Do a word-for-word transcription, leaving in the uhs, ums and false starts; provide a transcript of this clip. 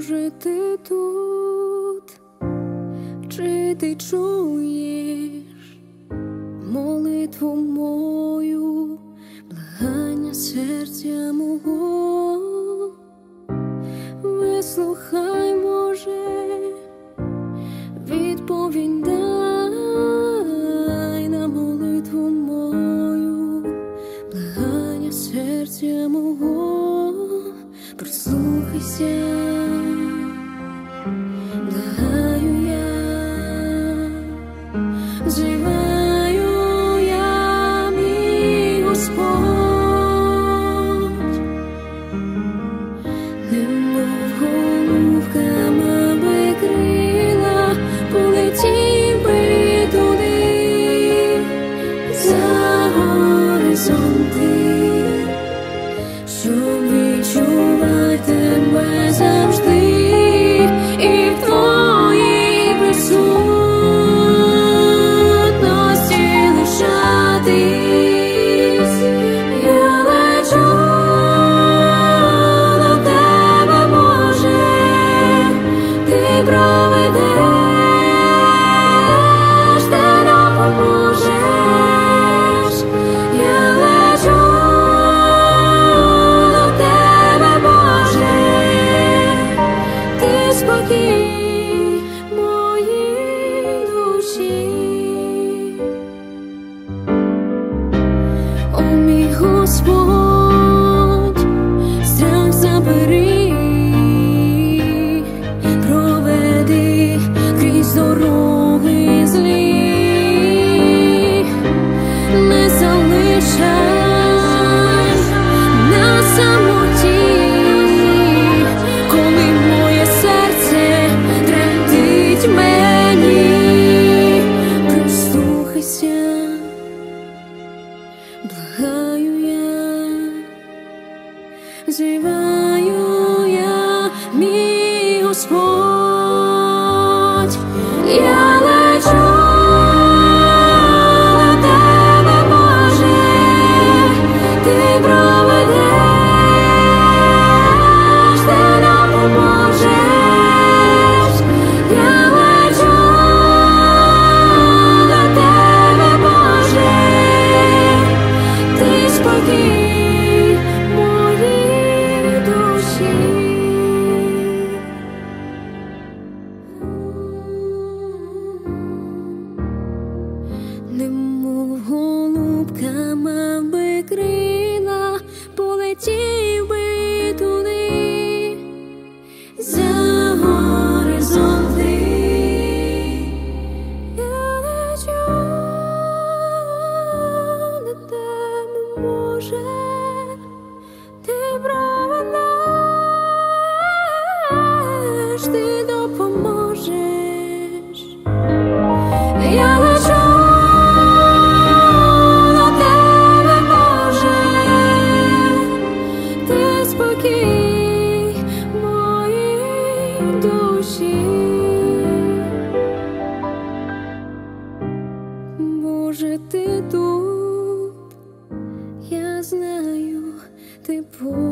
Може, ти тут, чи ти чуєш молитву мою, благання серця мого? Вислухай, може, відповідь дай на молитву мою, благання серця мого. Прислухайся, благаю я, взиваю я, мій Господь, немов голубка мами крила, полетів би туди, за горизонти, щоб відчувати тебе завжди, і в твоїй присутності лишатись. Я лечу до тебе, Боже, ти проведеш, ти допоможеш. Я лечу до тебе, Боже, ти спокій моїй душі. О, мій Господь, страх забери, проведи крізь дороги злі, не залишай на самоті, коли моє серце тремтить мені. Прислухайся, благаю я, взиваю я, мій Господь. Я лечу до тебе, Боже, ти проведеш, ти допоможеш. Я лечу до тебе, Боже, ти спокій моїй душі. Немов голубка мав би крила, полетів би туди, за горизонти. Я лечу до тебе, Боже, ти проведеш, ти допоможеш. Я лечу до тебе, Боже, ти спокій моїй душі. Боже, ти тут, я знаю, ти поруч.